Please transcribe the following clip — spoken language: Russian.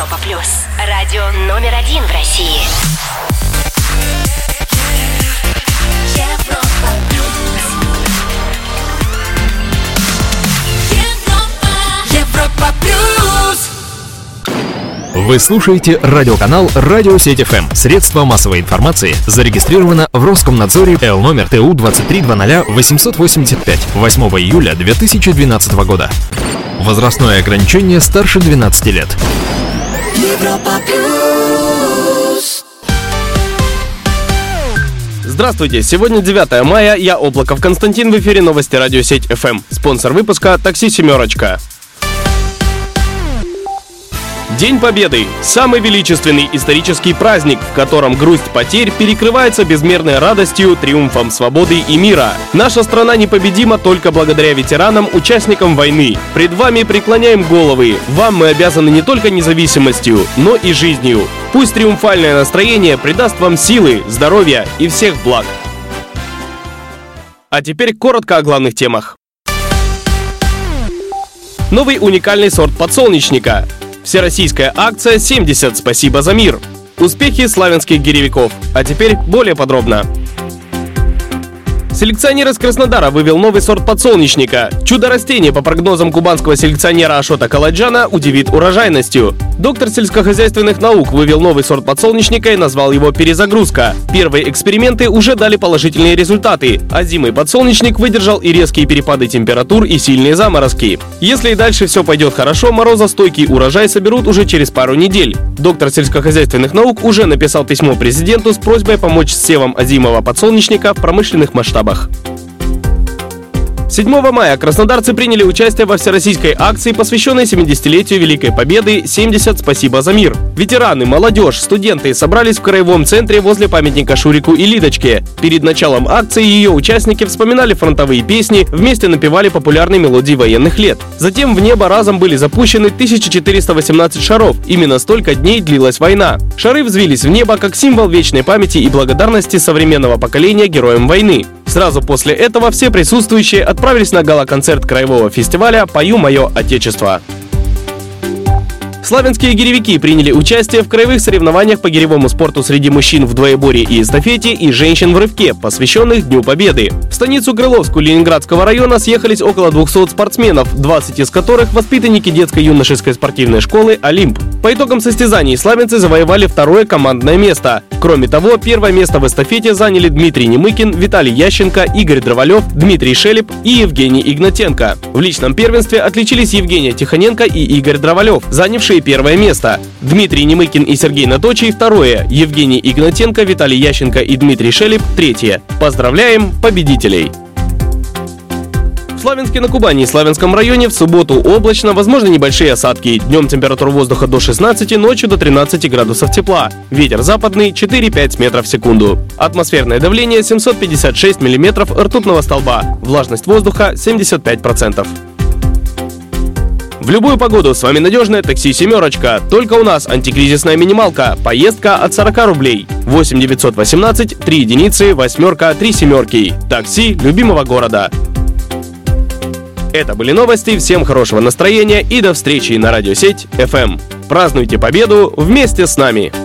Европа плюс. Радио номер 1 в России. Европа плюс. Европа плюс. Вы слушаете радиоканал «Радиосеть ФМ». Средство массовой информации зарегистрировано в Роскомнадзоре Л номер ТУ 23000885 8 июля 2012 года. Возрастное ограничение старше 12 лет. Европа плюс. Здравствуйте, сегодня 9 мая, я Облаков Константин, в эфире новости «Радиосеть ФМ». Спонсор выпуска «Такси Семерочка». День Победы – самый величественный исторический праздник, в котором грусть потерь перекрывается безмерной радостью, триумфом свободы и мира. Наша страна непобедима только благодаря ветеранам, участникам войны. Пред вами преклоняем головы. Вам мы обязаны не только независимостью, но и жизнью. Пусть триумфальное настроение придаст вам силы, здоровья и всех благ. А теперь коротко о главных темах. Новый уникальный сорт подсолнечника. Всероссийская акция «70. Спасибо за мир». Успехи славянских гиревиков. А теперь более подробно. Селекционер из Краснодара вывел новый сорт подсолнечника. Чудо-растение, по прогнозам кубанского селекционера Ашота Каладжана, удивит урожайностью. Доктор сельскохозяйственных наук вывел новый сорт подсолнечника и назвал его «Перезагрузка». Первые эксперименты уже дали положительные результаты. Озимый подсолнечник выдержал и резкие перепады температур, и сильные заморозки. Если и дальше все пойдет хорошо, морозостойкий урожай соберут уже через пару недель. Доктор сельскохозяйственных наук уже написал письмо президенту с просьбой помочь с севом озимого подсолнечника в промышленных масштабах. 7 мая краснодарцы приняли участие во всероссийской акции, посвященной 70-летию Великой Победы «70. Спасибо за мир». Ветераны, молодежь, студенты собрались в краевом центре возле памятника Шурику и Лидочке. Перед началом акции ее участники вспоминали фронтовые песни, вместе напевали популярные мелодии военных лет. Затем в небо разом были запущены 1418 шаров. Именно столько дней длилась война. Шары взвились в небо как символ вечной памяти и благодарности современного поколения героям войны. Сразу после этого все присутствующие отправились на гала-концерт краевого фестиваля «Пою мое Отечество». Славянские гиревики приняли участие в краевых соревнованиях по гиревому спорту среди мужчин в двоеборье и эстафете и женщин в рывке, посвященных Дню Победы. В станицу Крыловскую Ленинградского района съехались около 200 спортсменов, 20 из которых воспитанники детско-юношеской спортивной школы «Олимп». По итогам состязаний славянцы завоевали второе командное место. Кроме того, первое место в эстафете заняли Дмитрий Немыкин, Виталий Ященко, Игорь Дровалев, Дмитрий Шелеп и Евгений Игнатенко. В личном первенстве отличились Евгения Тихоненко и Игорь Дровалев, занявшие первое место. Дмитрий Немыкин и Сергей Наточий второе, Евгений Игнатенко, Виталий Ященко и Дмитрий Шелеп третье. Поздравляем победителей! В Славянске на Кубани и Славянском районе в субботу облачно, возможны небольшие осадки. Днем температура воздуха до 16, ночью до 13 градусов тепла. Ветер западный 4-5 метров в секунду. Атмосферное давление 756 миллиметров ртутного столба. Влажность воздуха 75%. В любую погоду с вами надежное такси «Семерочка». Только у нас антикризисная минималка. Поездка от 40 рублей. 8 918 3 единицы, восьмерка, 3 семерки. Такси любимого города. Это были новости. Всем хорошего настроения и до встречи на радиосеть ФМ. Празднуйте победу вместе с нами.